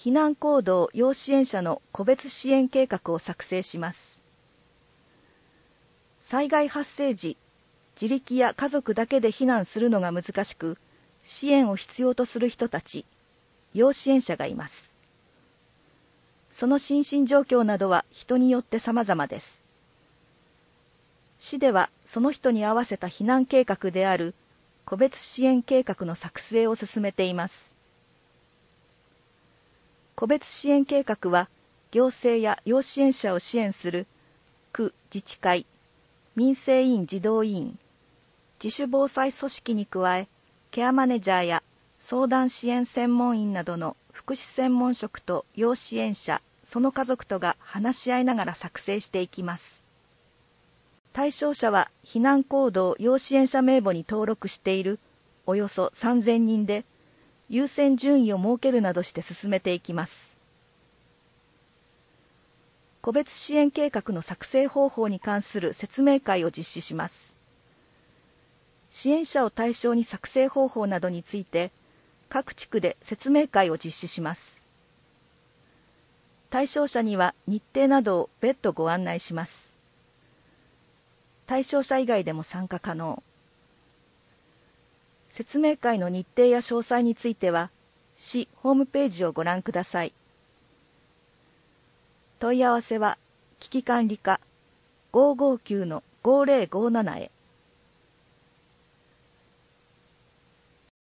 避難行動要支援者の個別支援計画を作成します。災害発生時、自力や家族だけで避難するのが難しく、支援を必要とする人たち、要支援者がいます。その心身状況などは人によって様々です。市ではその人に合わせた避難計画である個別支援計画の作成を進めています。個別支援計画は行政や要支援者を支援する区自治会、民生委員児童委員、自主防災組織に加え、ケアマネージャーや相談支援専門員などの福祉専門職と要支援者、その家族とが話し合いながら作成していきます。対象者は避難行動要支援者名簿に登録しているおよそ3000人で、優先順位を設けるなどして進めていきます。個別支援計画の作成方法に関する説明会を実施します。支援者を対象に作成方法などについて、各地区で説明会を実施します。対象者には日程などを別途ご案内します。対象者以外でも参加可能。説明会の日程や詳細については、市ホームページをご覧ください。問い合わせは、危機管理課 559-5057 へ。